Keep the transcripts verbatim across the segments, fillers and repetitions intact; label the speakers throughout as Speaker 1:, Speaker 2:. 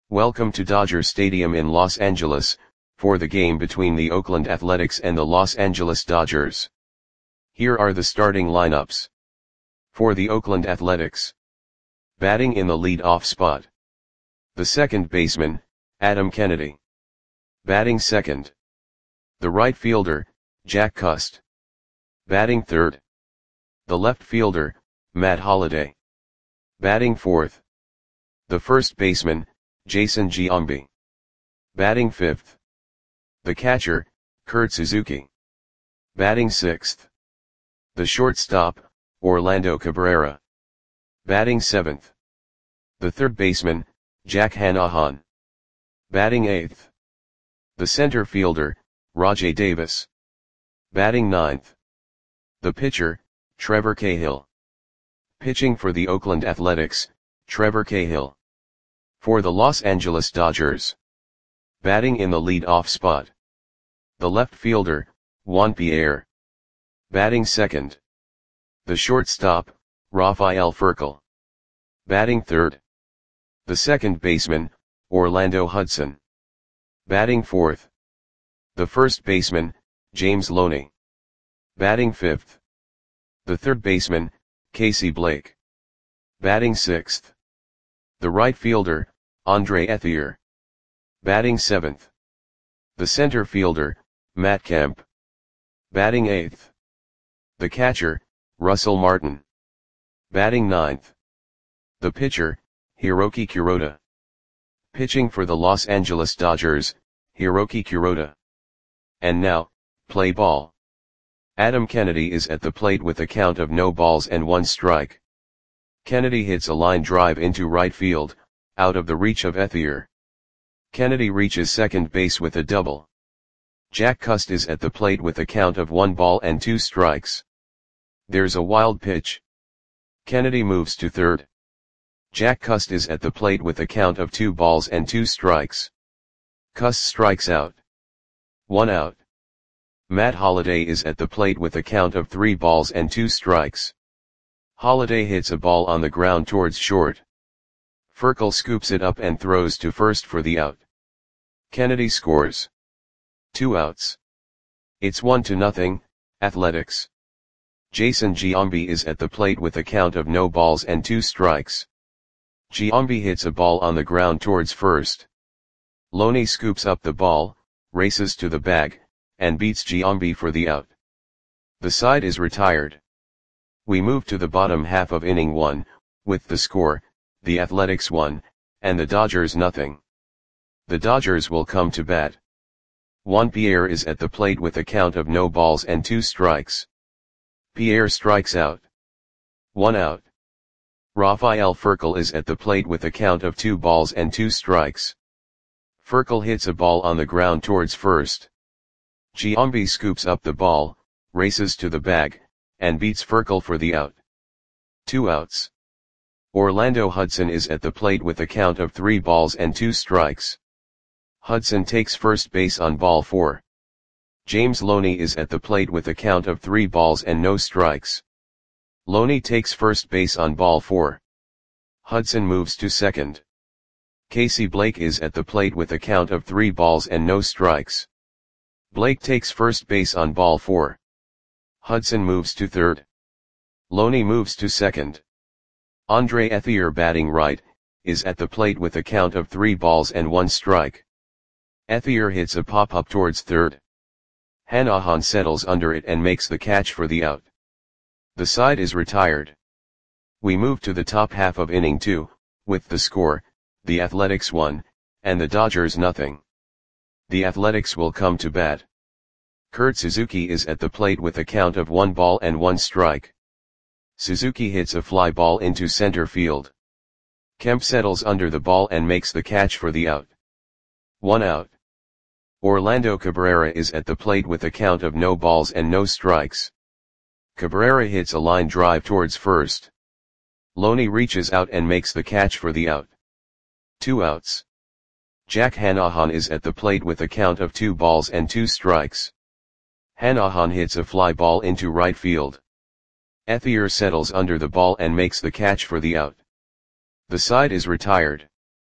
Speaker 1: Welcome to Dodger Stadium in Los Angeles, for the game between the Oakland Athletics and the Los Angeles Dodgers. Here are the starting lineups. For the Oakland Athletics. Batting in the lead-off spot. The second baseman, Adam Kennedy. Batting second. The right fielder, Jack Cust. Batting third. The left fielder, Matt Holliday. Batting fourth. The first baseman, Jason Giambi. Batting fifth. The catcher, Kurt Suzuki. Batting sixth. The shortstop, Orlando Cabrera. Batting seventh. The third baseman, Jack Hannahan. Batting eighth. The center fielder, Rajai Davis. Batting ninth. The pitcher, Trevor Cahill. Pitching for the Oakland Athletics, Trevor Cahill. For the Los Angeles Dodgers. Batting in the lead-off spot. The left fielder, Juan Pierre. Batting second. The shortstop, Rafael Furcal. Batting third. The second baseman, Orlando Hudson. Batting fourth. The first baseman, James Loney. Batting fifth. The third baseman, Casey Blake. Batting sixth. The right fielder, Andre Ethier. Batting seventh. The center fielder, Matt Kemp. Batting eighth. The catcher, Russell Martin. Batting ninth. The pitcher, Hiroki Kuroda. Pitching for the Los Angeles Dodgers, Hiroki Kuroda. And now, play ball. Adam Kennedy is at the plate with a count of no balls and one strike. Kennedy hits a line drive into right field, out of the reach of Ethier. Kennedy reaches second base with a double. Jack Cust is at the plate with a count of one ball and two strikes. There's a wild pitch. Kennedy moves to third. Jack Cust is at the plate with a count of two balls and two strikes. Cust strikes out. One out. Matt Holliday is at the plate with a count of three balls and two strikes. Holliday hits a ball on the ground towards short. Furcal scoops it up and throws to first for the out. Kennedy scores. Two outs. It's one to nothing, Athletics. Jason Giambi is at the plate with a count of no balls and two strikes. Giambi hits a ball on the ground towards first. Loney scoops up the ball, races to the bag, and beats Giambi for the out. The side is retired. We move to the bottom half of inning one, with the score, the Athletics one, and the Dodgers nothing. The Dodgers will come to bat. Juan Pierre is at the plate with a count of no balls and two strikes. Pierre strikes out. One out. Rafael Furcal is at the plate with a count of two balls and two strikes. Furcal hits a ball on the ground towards first. Giambi scoops up the ball, races to the bag, and beats Furcal for the out. Two outs. Orlando Hudson is at the plate with a count of three balls and two strikes. Hudson takes first base on ball four. James Loney is at the plate with a count of three balls and no strikes. Loney takes first base on ball four. Hudson moves to second. Casey Blake is at the plate with a count of three balls and no strikes. Blake takes first base on ball four. Hudson moves to third. Loney moves to second. Andre Ethier, batting right, is at the plate with a count of three balls and one strike. Ethier hits a pop-up towards third. Hannahan settles under it and makes the catch for the out. The side is retired. We move to the top half of inning two, with the score, the Athletics one, and the Dodgers nothing. The Athletics will come to bat. Kurt Suzuki is at the plate with a count of one ball and one strike. Suzuki hits a fly ball into center field. Kemp settles under the ball and makes the catch for the out. One out. Orlando Cabrera is at the plate with a count of no balls and no strikes. Cabrera hits a line drive towards first. Loney reaches out and makes the catch for the out. Two outs. Jack Hannahan is at the plate with a count of two balls and two strikes. Hannahan hits a fly ball into right field. Ethier settles under the ball and makes the catch for the out. The side is retired.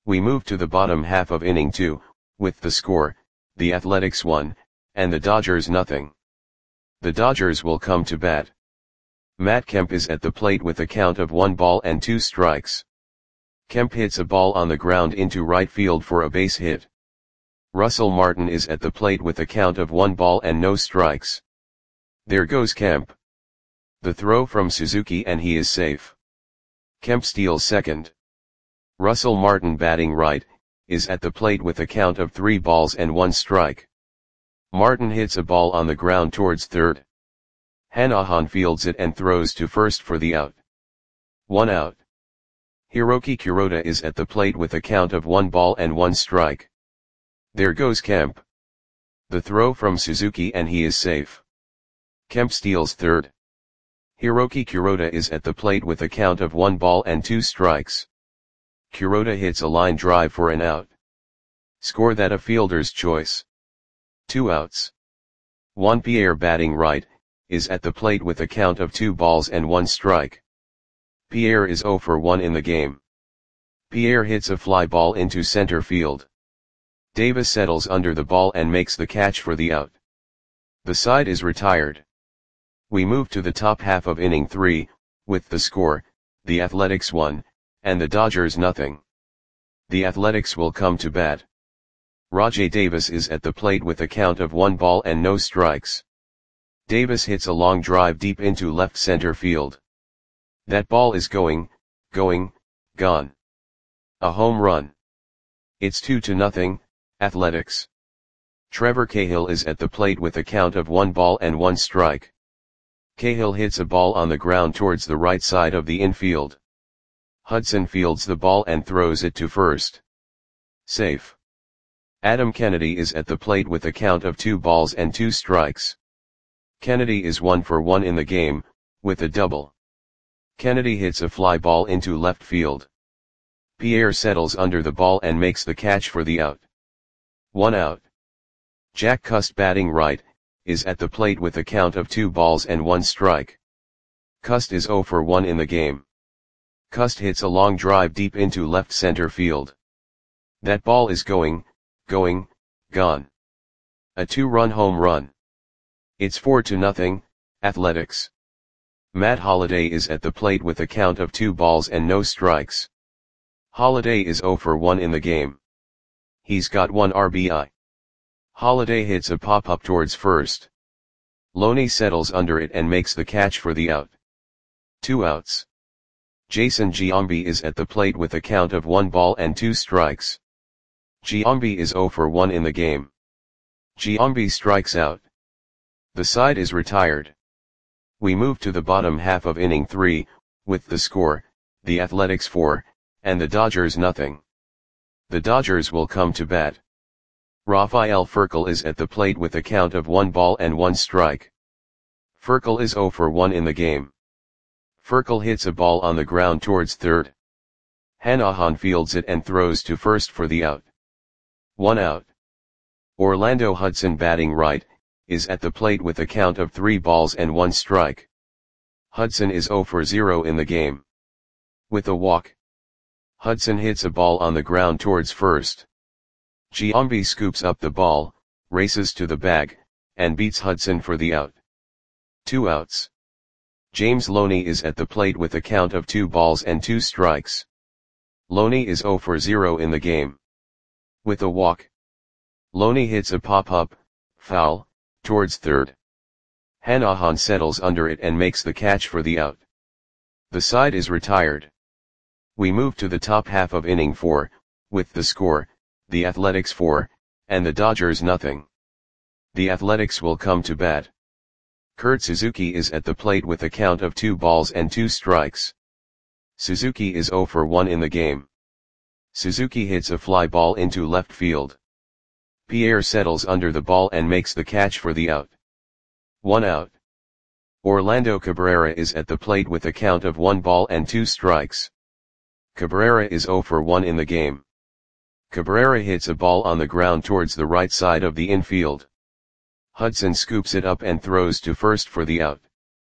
Speaker 1: We move to the bottom half of inning two, with the score, the Athletics one, and the Dodgers nothing. The Dodgers will come to bat. Matt Kemp is at the plate with a count of one ball and two strikes. Kemp hits a ball on the ground into right field for a base hit. Russell Martin is at the plate with a count of one ball and no strikes. There goes Kemp. The throw from Suzuki and he is safe. Kemp steals second. Russell Martin, batting right, is at the plate with a count of three balls and one strike. Martin hits a ball on the ground towards third. Hanahan fields it and throws to first for the out. One out. Hiroki Kuroda is at the plate with a count of one ball and one strike. There goes Kemp. The throw from Suzuki and he is safe. Kemp steals third. Hiroki Kuroda is at the plate with a count of one ball and two strikes. Kuroda hits a line drive for an out. Score that a fielder's choice. Two outs. Juan Pierre, batting right, is at the plate with a count of two balls and one strike. Pierre is zero for one in the game. Pierre hits a fly ball into center field. Davis settles under the ball and makes the catch for the out. The side is retired. We move to the top half of inning three, with the score, the Athletics one, and the Dodgers nothing. The Athletics will come to bat. Rajai Davis is at the plate with a count of one ball and no strikes. Davis hits a long drive deep into left center field. That ball is going, going, gone. A home run. It's two to nothing, Athletics. Trevor Cahill is at the plate with a count of one ball and one strike. Cahill hits a ball on the ground towards the right side of the infield. Hudson fields the ball and throws it to first. Safe. Adam Kennedy is at the plate with a count of two balls and two strikes. Kennedy is one for one in the game, with a double. Kennedy hits a fly ball into left field. Pierre settles under the ball and makes the catch for the out. One out. Jack Cust, batting right, is at the plate with a count of two balls and one strike. Cust is zero for one in the game. Cust hits a long drive deep into left center field. That ball is going, going, gone. A two-run home run. It's four to nothing, Athletics. Matt Holliday is at the plate with a count of two balls and no strikes. Holliday is zero for one in the game. He's got one R B I. Holliday hits a pop-up towards first. Loney settles under it and makes the catch for the out. Two outs. Jason Giambi is at the plate with a count of one ball and two strikes. Giambi is zero for one in the game. Giambi strikes out. The side is retired. We move to the bottom half of inning three, with the score, the Athletics four, and the Dodgers nothing. The Dodgers will come to bat. Rafael Furcal is at the plate with a count of one ball and one strike. Furcal is zero for one in the game. Furcal hits a ball on the ground towards third. Hanahan fields it and throws to first for the out. One out. Orlando Hudson, batting right, is at the plate with a count of three balls and one strike. Hudson is zero for zero in the game. With a walk. Hudson hits a ball on the ground towards first. Giambi scoops up the ball, races to the bag, and beats Hudson for the out. Two outs. James Loney is at the plate with a count of two balls and two strikes. Loney is zero for zero in the game. With a walk. Loney hits a pop-up, foul, towards third. Hanahan settles under it and makes the catch for the out. The side is retired. We move to the top half of inning four, with the score, the Athletics four, and the Dodgers nothing. The Athletics will come to bat. Kurt Suzuki is at the plate with a count of two balls and two strikes. Suzuki is zero for one in the game. Suzuki hits a fly ball into left field. Pierre settles under the ball and makes the catch for the out. One out. Orlando Cabrera is at the plate with a count of one ball and two strikes. Cabrera is zero for one in the game. Cabrera hits a ball on the ground towards the right side of the infield. Hudson scoops it up and throws to first for the out.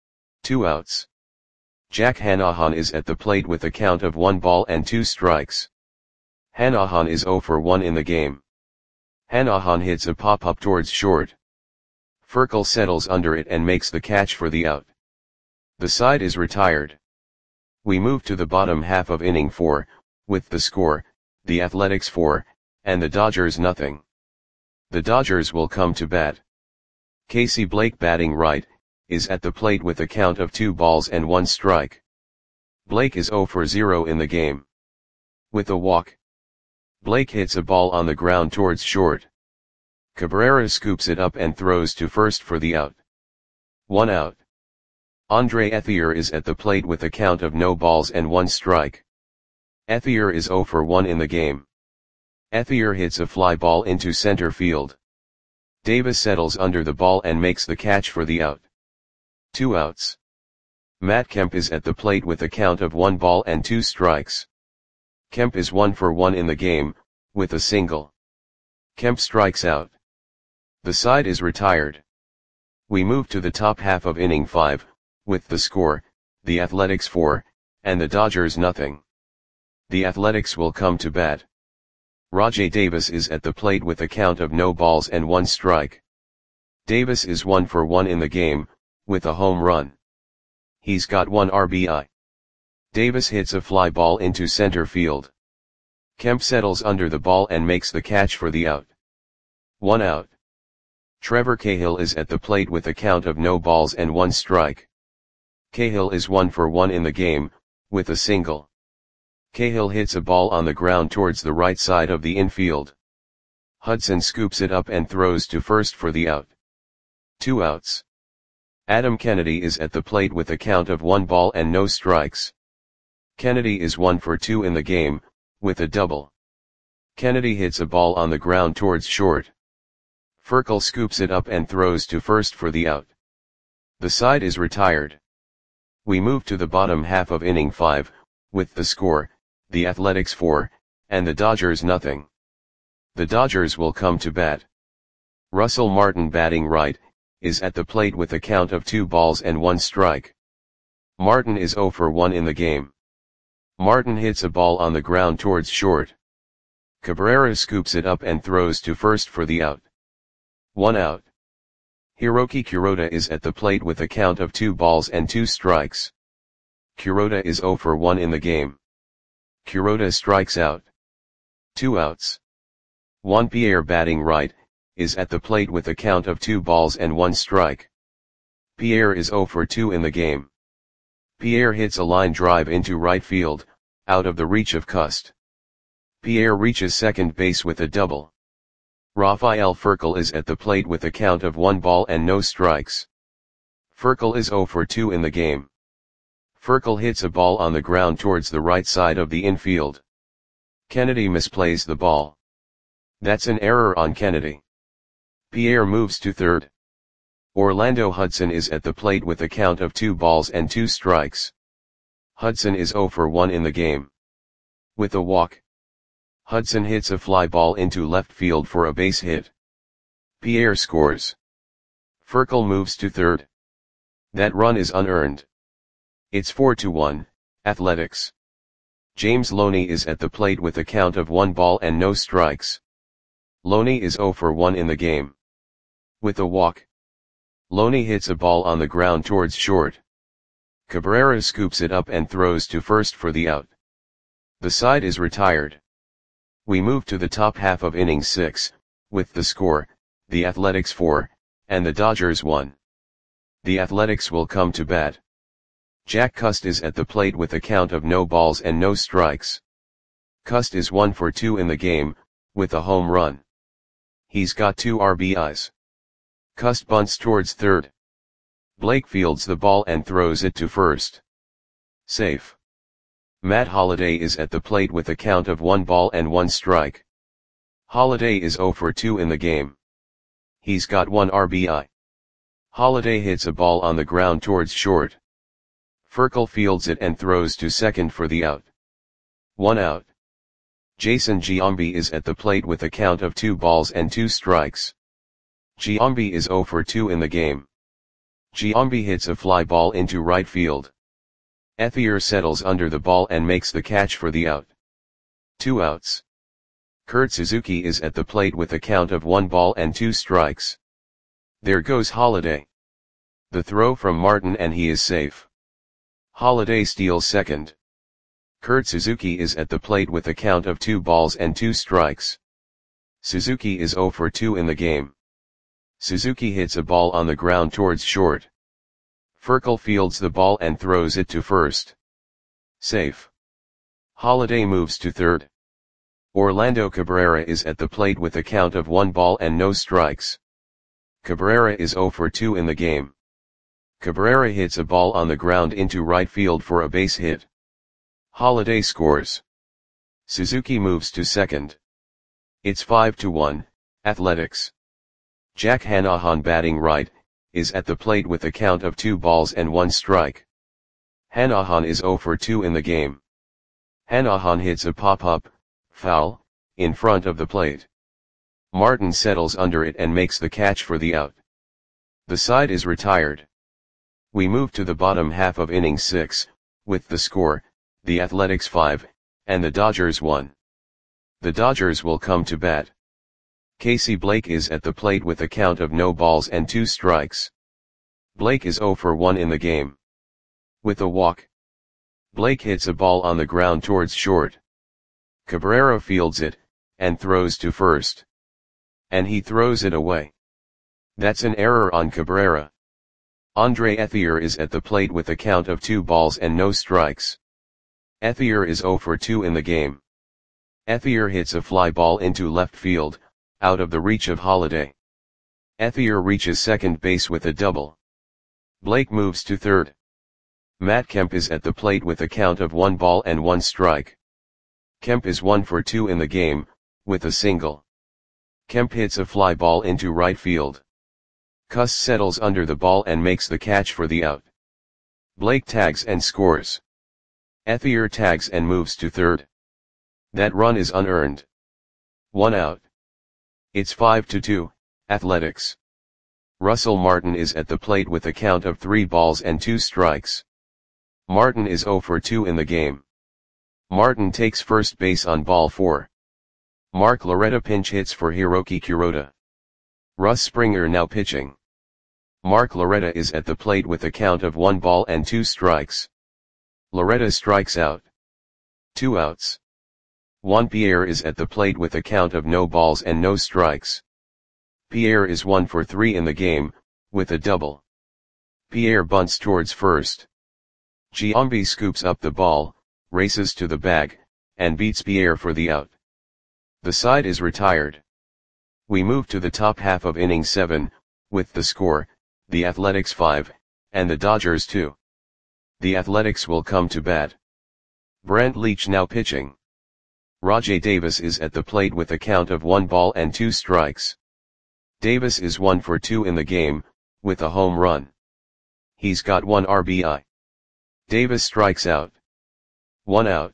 Speaker 1: Two outs. Jack Hanahan is at the plate with a count of one ball and two strikes. Hanahan is zero for one in the game. Hanahan hits a pop-up towards short. Furkel settles under it and makes the catch for the out. The side is retired. We move to the bottom half of inning four, with the score, the Athletics four, and the Dodgers nothing. The Dodgers will come to bat. Casey Blake, batting right, is at the plate with a count of two balls and one strike. Blake is zero for zero in the game. With a walk, Blake hits a ball on the ground towards short. Cabrera scoops it up and throws to first for the out. One out. Andre Ethier is at the plate with a count of no balls and one strike. Ethier is zero for one in the game. Ethier hits a fly ball into center field. Davis settles under the ball and makes the catch for the out. Two outs. Matt Kemp is at the plate with a count of one ball and two strikes. Kemp is one for one in the game, with a single. Kemp strikes out. The side is retired. We move to the top half of inning five, with the score, the Athletics four, and the Dodgers nothing. The Athletics will come to bat. Rajai Davis is at the plate with a count of no balls and one strike. Davis is one for one in the game, with a home run. He's got one R B I. Davis hits a fly ball into center field. Kemp settles under the ball and makes the catch for the out. One out. Trevor Cahill is at the plate with a count of no balls and one strike. Cahill is one for one in the game, with a single. Cahill hits a ball on the ground towards the right side of the infield. Hudson scoops it up and throws to first for the out. Two outs. Adam Kennedy is at the plate with a count of one ball and no strikes. Kennedy is one for two in the game, with a double. Kennedy hits a ball on the ground towards short. Furkel scoops it up and throws to first for the out. The side is retired. We move to the bottom half of inning five, with the score, the Athletics four, and the Dodgers nothing. The Dodgers will come to bat. Russell Martin, batting right, is at the plate with a count of two balls and one strike. Martin is zero for one in the game. Martin hits a ball on the ground towards short. Cabrera scoops it up and throws to first for the out. One out. Hiroki Kuroda is at the plate with a count of two balls and two strikes. Kuroda is zero for one in the game. Kuroda strikes out. Two outs. Juan Pierre, batting right, is at the plate with a count of two balls and one strike. Pierre is zero for two in the game. Pierre hits a line drive into right field, out of the reach of Cust. Pierre reaches second base with a double. Rafael Furkel is at the plate with a count of one ball and no strikes. Furkel is zero for two in the game. Furkel hits a ball on the ground towards the right side of the infield. Kennedy misplays the ball. That's an error on Kennedy. Pierre moves to third. Orlando Hudson is at the plate with a count of two balls and two strikes. Hudson is zero for one in the game. With a walk, Hudson hits a fly ball into left field for a base hit. Pierre scores. Furkel moves to third. That run is unearned. It's four to one, Athletics. James Loney is at the plate with a count of one ball and no strikes. Loney is zero for one in the game. With a walk, Loney hits a ball on the ground towards short. Cabrera scoops it up and throws to first for the out. The side is retired. We move to the top half of inning six, with the score, the Athletics four, and the Dodgers one. The Athletics will come to bat. Jack Cust is at the plate with a count of no balls and no strikes. Cust is one for two in the game, with a home run. He's got two R B Is. Cust bunts towards third. Blake fields the ball and throws it to first. Safe. Matt Holliday is at the plate with a count of one ball and one strike. Holliday is zero for two in the game. He's got one R B I. Holliday hits a ball on the ground towards short. Furkel fields it and throws to second for the out. One out. Jason Giambi is at the plate with a count of two balls and two strikes. Giambi is zero for two in the game. Giambi hits a fly ball into right field. Ethier settles under the ball and makes the catch for the out. Two outs. Kurt Suzuki is at the plate with a count of one ball and two strikes. There goes Holliday. The throw from Martin and he is safe. Holliday steals second. Kurt Suzuki is at the plate with a count of two balls and two strikes. Suzuki is zero for two in the game. Suzuki hits a ball on the ground towards short. Furcal fields the ball and throws it to first. Safe. Holliday moves to third. Orlando Cabrera is at the plate with a count of one ball and no strikes. Cabrera is zero for two in the game. Cabrera hits a ball on the ground into right field for a base hit. Holliday scores. Suzuki moves to second. It's five to one, Athletics. Jack Hanahan, batting right, is at the plate with a count of two balls and one strike. Hanahan is zero for two in the game. Hanahan hits a pop-up, foul, in front of the plate. Martin settles under it and makes the catch for the out. The side is retired. We move to the bottom half of inning six, with the score, the Athletics five, and the Dodgers one. The Dodgers will come to bat. Casey Blake is at the plate with a count of no balls and two strikes. Blake is zero for one in the game. With a walk, Blake hits a ball on the ground towards short. Cabrera fields it, and throws to first. And he throws it away. That's an error on Cabrera. Andre Ethier is at the plate with a count of two balls and no strikes. Ethier is zero for two in the game. Ethier hits a fly ball into left field, out of the reach of Holliday. Ethier reaches second base with a double. Blake moves to third. Matt Kemp is at the plate with a count of one ball and one strike. Kemp is one for two in the game, with a single. Kemp hits a fly ball into right field. Kuss settles under the ball and makes the catch for the out. Blake tags and scores. Ethier tags and moves to third. That run is unearned. One out. It's five to two, Athletics. Russell Martin is at the plate with a count of three balls and two strikes. Martin is zero for two in the game. Martin takes first base on ball four. Mark Loretta pinch hits for Hiroki Kuroda. Russ Springer now pitching. Mark Loretta is at the plate with a count of one ball and two strikes. Loretta strikes out. Two outs. Juan Pierre is at the plate with a count of no balls and no strikes. Pierre is one for three in the game, with a double. Pierre bunts towards first. Giambi scoops up the ball, races to the bag, and beats Pierre for the out. The side is retired. We move to the top half of inning seven, with the score, the Athletics five, and the Dodgers two. The Athletics will come to bat. Brent Leach now pitching. Rajai Davis is at the plate with a count of one ball and two strikes. Davis is one for two in the game, with a home run. He's got one R B I. Davis strikes out. One out.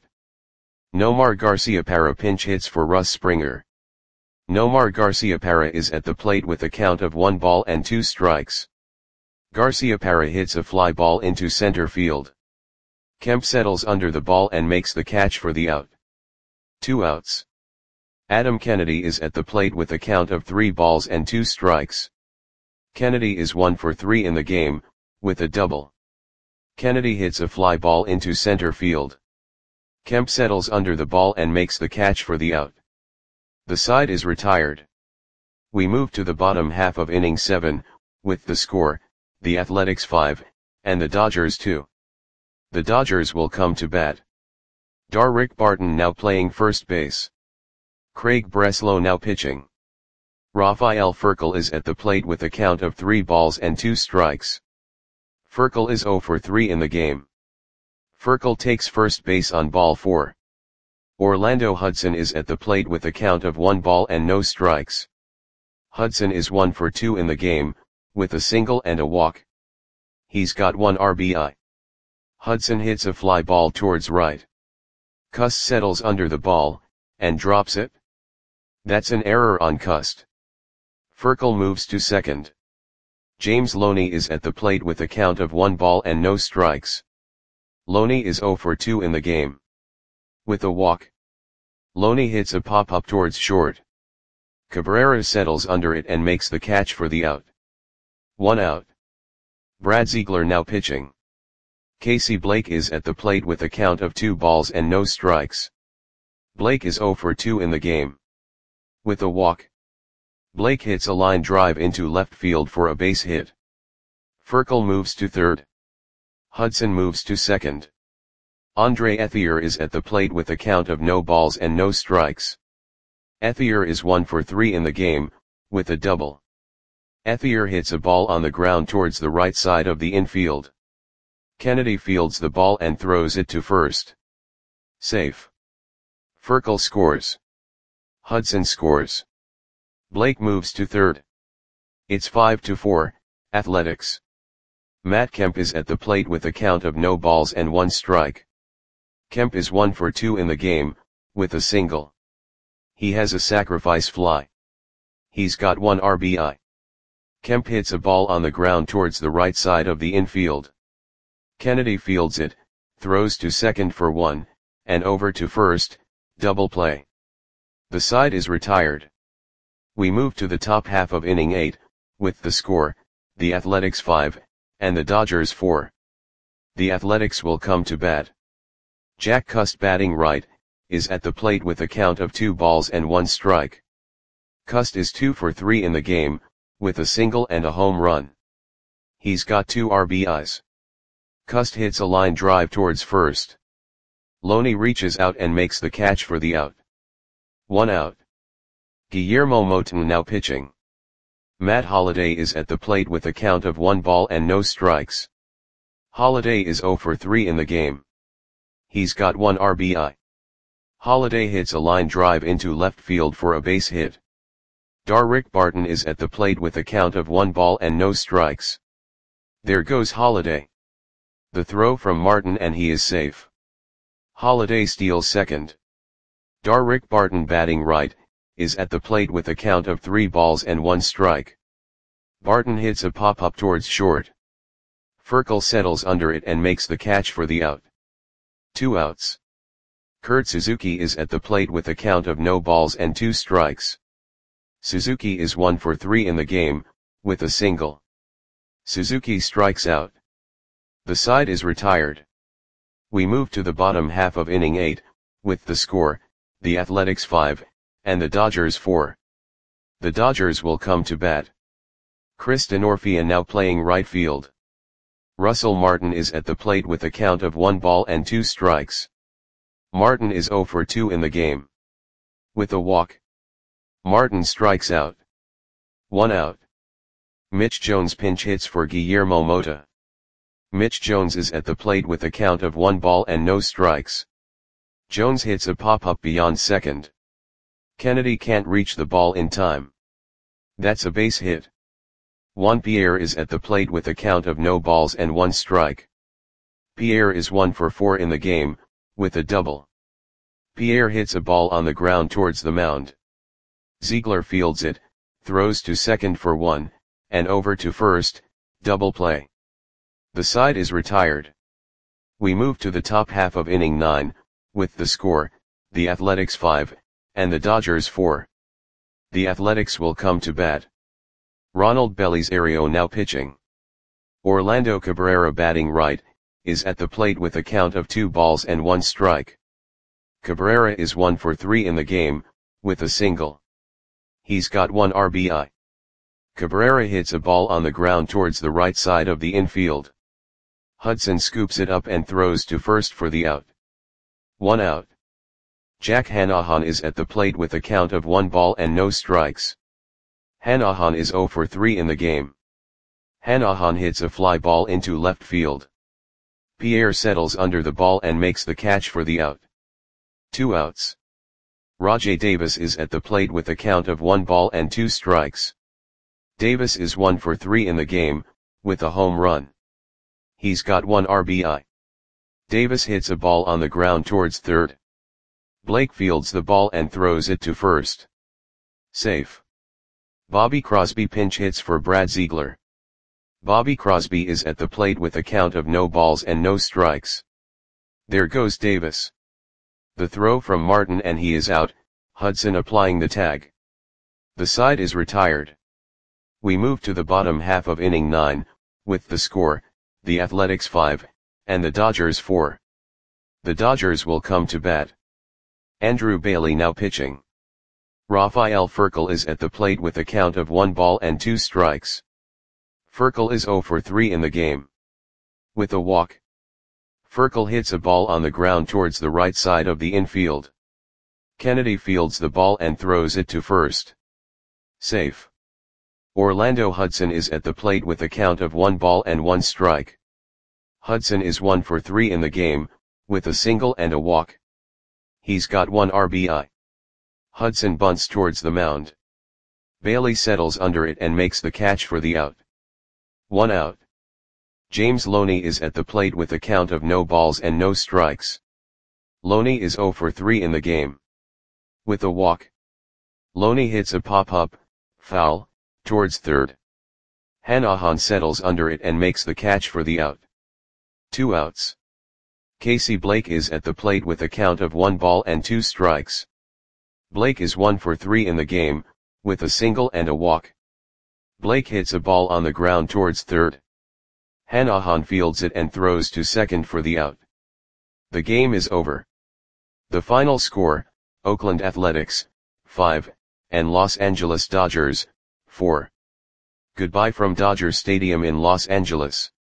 Speaker 1: Nomar Garciaparra pinch hits for Russ Springer. Nomar Garciaparra is at the plate with a count of one ball and two strikes. Garciaparra hits a fly ball into center field. Kemp settles under the ball and makes the catch for the out. Two outs. Adam Kennedy is at the plate with a count of three balls and two strikes. Kennedy is one for three in the game, with a double. Kennedy hits a fly ball into center field. Kemp settles under the ball and makes the catch for the out. The side is retired. We move to the bottom half of inning seven, with the score, the Athletics five, and the Dodgers two. The Dodgers will come to bat. Darrick Barton now playing first base. Craig Breslow now pitching. Rafael Furcal is at the plate with a count of three balls and two strikes. Furcal is zero for three in the game. Furcal takes first base on ball four. Orlando Hudson is at the plate with a count of one ball and no strikes. Hudson is one for two in the game, with a single and a walk. He's got one R B I. Hudson hits a fly ball towards right. Kuss settles under the ball, and drops it. That's an error on Kuss. Furcal moves to second. James Loney is at the plate with a count of one ball and no strikes. Loney is zero for two in the game. With a walk. Loney hits a pop-up towards short. Cabrera settles under it and makes the catch for the out. One out. Brad Ziegler now pitching. Casey Blake is at the plate with a count of two balls and no strikes. Blake is oh for two in the game. With a walk. Blake hits a line drive into left field for a base hit. Furcal moves to third. Hudson moves to second. Andre Ethier is at the plate with a count of no balls and no strikes. Ethier is one for three in the game, with a double. Ethier hits a ball on the ground towards the right side of the infield. Kennedy fields the ball and throws it to first. Safe. Furcal scores. Hudson scores. Blake moves to third. It's five to four, Athletics. Matt Kemp is at the plate with a count of no balls and one strike. Kemp is one for two in the game, with a single. He has a sacrifice fly. He's got one R B I. Kemp hits a ball on the ground towards the right side of the infield. Kennedy fields it, throws to second for one, and over to first, double play. The side is retired. We move to the top half of inning eight, with the score, the Athletics five, and the Dodgers four. The Athletics will come to bat. Jack Cust batting right, is at the plate with a count of two balls and one strike. Cust is two for three in the game, with a single and a home run. He's got two R B Is. Cust hits a line drive towards first. Loney reaches out and makes the catch for the out. One out. Guillermo Moton now pitching. Matt Holliday is at the plate with a count of one ball and no strikes. Holliday is oh for three in the game. He's got one R B I. Holliday hits a line drive into left field for a base hit. Darrick Barton is at the plate with a count of one ball and no strikes. There goes Holliday. The throw from Martin and he is safe. Holliday steals second. Darrick Barton batting right, is at the plate with a count of three balls and one strike. Barton hits a pop-up towards short. Furcal settles under it and makes the catch for the out. Two outs. Kurt Suzuki is at the plate with a count of no balls and two strikes. Suzuki is one for three in the game, with a single. Suzuki strikes out. The side is retired. We move to the bottom half of inning eight, with the score, the Athletics five, and the Dodgers four. The Dodgers will come to bat. Chris Denorfia now playing right field. Russell Martin is at the plate with a count of one ball and two strikes. Martin is oh for two in the game. With a walk. Martin strikes out. One out. Mitch Jones pinch hits for Guillermo Mota. Mitch Jones is at the plate with a count of one ball and no strikes. Jones hits a pop-up beyond second. Kennedy can't reach the ball in time. That's a base hit. Juan Pierre is at the plate with a count of no balls and one strike. Pierre is one for four in the game, with a double. Pierre hits a ball on the ground towards the mound. Ziegler fields it, throws to second for one, and over to first, double play. The side is retired. We move to the top half of inning nine, with the score, the Athletics five, and the Dodgers four. The Athletics will come to bat. Ronald Belisario now pitching. Orlando Cabrera batting right, is at the plate with a count of two balls and one strike. Cabrera is one for three in the game, with a single. He's got one R B I. Cabrera hits a ball on the ground towards the right side of the infield. Hudson scoops it up and throws to first for the out. One out. Jack Hanahan is at the plate with a count of one ball and no strikes. Hanahan is oh for three in the game. Hanahan hits a fly ball into left field. Pierre settles under the ball and makes the catch for the out. Two outs. Rajai Davis is at the plate with a count of one ball and two strikes. Davis is one for three in the game, with a home run. He's got one R B I. Davis hits a ball on the ground towards third. Blake fields the ball and throws it to first. Safe. Bobby Crosby pinch hits for Brad Ziegler. Bobby Crosby is at the plate with a count of no balls and no strikes. There goes Davis. The throw from Martin and he is out, Hudson applying the tag. The side is retired. We move to the bottom half of inning nine, with the score, the Athletics five, and the Dodgers four. The Dodgers will come to bat. Andrew Bailey now pitching. Rafael Furcal is at the plate with a count of one ball and two strikes. Furcal is zero for three in the game. With a walk. Furcal hits a ball on the ground towards the right side of the infield. Kennedy fields the ball and throws it to first. Safe. Orlando Hudson is at the plate with a count of one ball and one strike. Hudson is one for three in the game, with a single and a walk. He's got one R B I. Hudson bunts towards the mound. Bailey settles under it and makes the catch for the out. One out. James Loney is at the plate with a count of no balls and no strikes. Loney is zero for three in the game. With a walk. Loney hits a pop-up, foul, towards third. Hanahan settles under it and makes the catch for the out. Two outs. Casey Blake is at the plate with a count of one ball and two strikes. Blake is one for three in the game, with a single and a walk. Blake hits a ball on the ground towards third. Hanahan fields it and throws to second for the out. The game is over. The final score, Oakland Athletics, five, and Los Angeles Dodgers, four. Goodbye from Dodger Stadium in Los Angeles.